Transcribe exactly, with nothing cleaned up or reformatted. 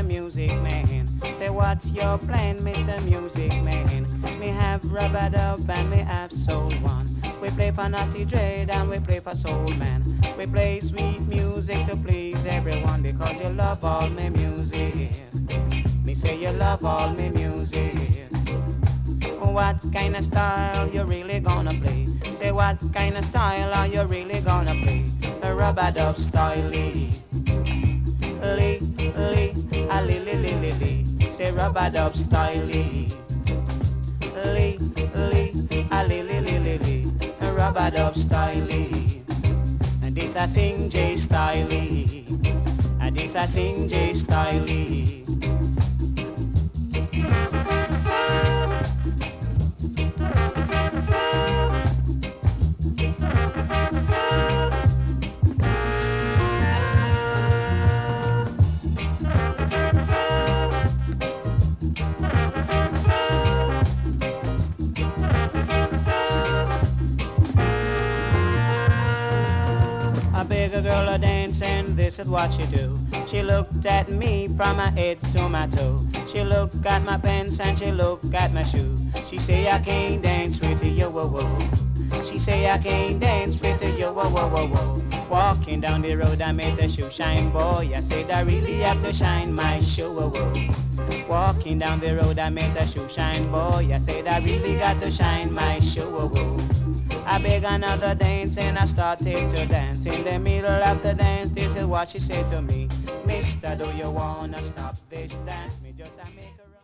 Mister Music Man. Say what's your plan, Mister Music Man? Me have rubber dub and me have soul one. We play for Naughty Dread and we play for Soul Man. We play sweet music to please everyone because you love all me music. Me say you love all me music. What kind of style you really gonna play? Say what kind of style are you really gonna play? A rubber dub style. Lee, lee, lee, a lee, lee, lee, lee, lee. Say rubber dub style. Lee, lee, lee, a lee, lee, lee, lee, lee. A rubber dub style. And this a sing J style. And this a sing J style. A bigger girl a dance and this is what she do. She looked at me from my head to my toe. She looked at my pants and she looked at my shoe. She say I can't dance with you, whoa, whoa. She say I can't dance with you, whoa, whoa, whoa, whoa. Walking down the road I made the shoe shine, boy. I said I really have to shine my shoe, whoa, whoa. Walking down the road I made the shoe shine, boy. I said I really got to shine my shoe, whoa, whoa. I beg another dance and I started to dance. In the middle of the dance, this is what she said to me. Mister, do you wanna stop this dance? Me just a